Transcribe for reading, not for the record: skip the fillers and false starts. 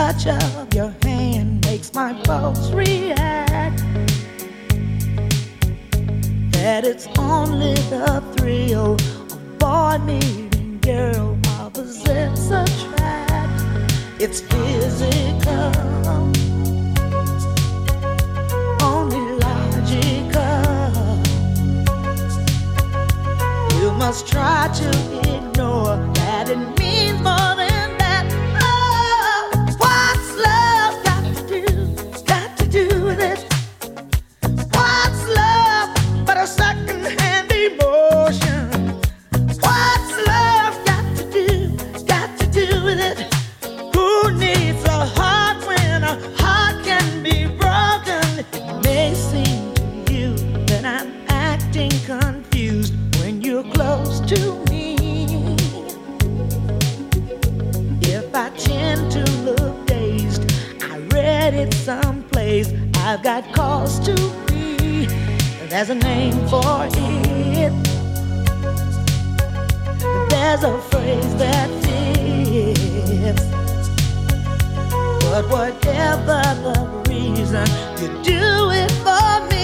touch of your hand makes my pulse react. That it's only the thrill of boy meeting girl, opposites attract. It's physical, only logical. You must try to ignore that it means more than that. Oh, what's love got to do with it? What's love but a second-hand emotion? What's love got to do with it? Who needs a heart when a heart can be broken? It may seem to you that I'm acting confused when you're close to me. If I tend to look dazed, I read it someplace. I've got cause to be. There's a name for it. There's a phrase that fits. But whatever the reason, you do it for me.